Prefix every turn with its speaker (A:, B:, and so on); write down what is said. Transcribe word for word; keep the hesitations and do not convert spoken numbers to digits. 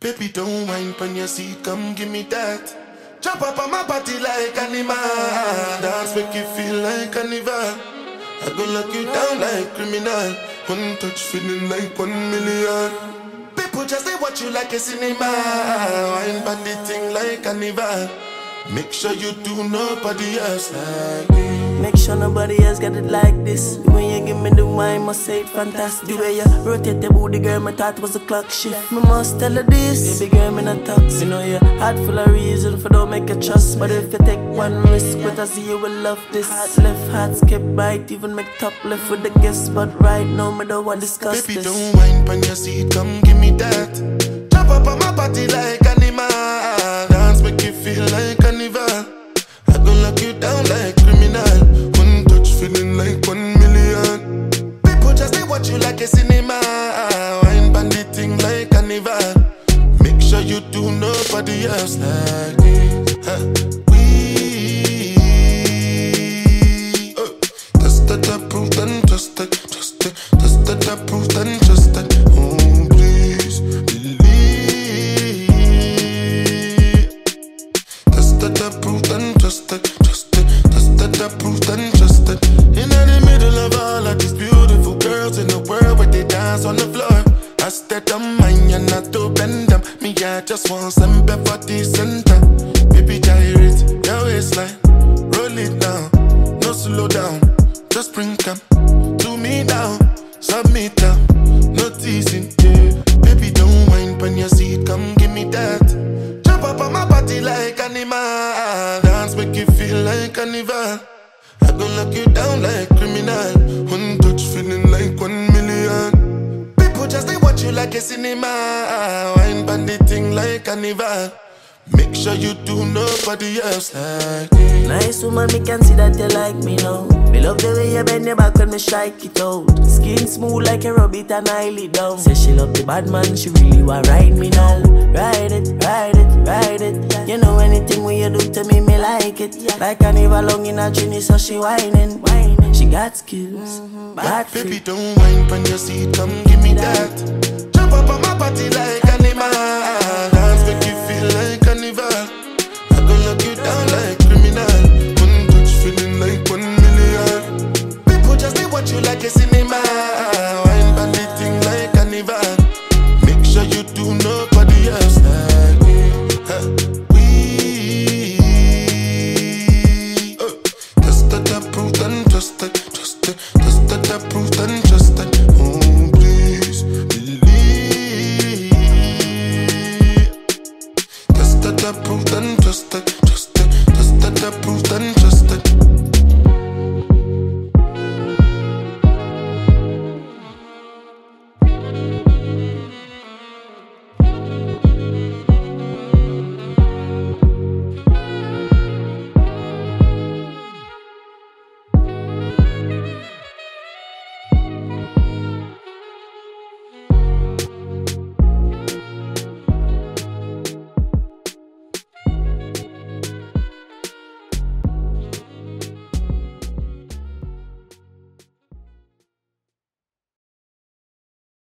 A: Baby, don't whine on your seat, come give me that. Jump up on my body like animal. Dance make you feel like carnival. I go lock you down like criminal. One touch feeling like one million. People just they watch you like a cinema. Wine on the thing like carnival. Make sure you do nobody else like me.
B: Make sure nobody else get it like this. When you give me the wine, must say it fantastic. The way you rotate the booty, girl, my thought was a clock shift. Me must tell her this, baby girl, me not talks. You know your heart full of reason for don't make a trust. But if you take one risk, but I see you will love this. Heart left, heart skip right, even make top left with the guest. But right now, me don't want to discuss
A: Baby,
B: this.
A: Baby, don't whine on your seat, come give me that. Jump up on my body like animal. Dance make you feel like carnival. I go lock you down like criminal. One touch feeling like one million. People just they watch you like a cinema. Wine bandit thing like carnival. Make sure you do nobody else like me. Huh. We uh, tested, approved and trusted, trusted, tested, approved and trusted. Oh please believe. Tested, approved and trusted, trusted, tested, approved and trusted. In the middle of all of these beautiful girls in the world where they dance on the floor, I stayed on mine and not to bend them. Me, I just want some pepper for the center. Baby, gyrate your waistline, roll it down, no slow down. Just bring come to me down, submit down, no teasing. Yeah. Baby, don't whine on your seat, come give me that. Jump up on my body like animal. Dance make you feel like carnival. I go lock you down like criminal. One touch feeling like one million. People just they watch you like a cinema. Wine bandit thing like carnival. Make sure you do nobody else like me.
B: Nice woman, me can see that you like me now. Me love the way you bend your back when me strike it out. Skin smooth like a rabbit and I lay down. Say she love the bad man, she really want ride me now. Ride it, ride it, ride it. You know anything when you do to me, me like it. Like carnival long in a trini, so she whining. She got skills, bad
A: Baby, don't whine on your seat, come give me that. Jump up on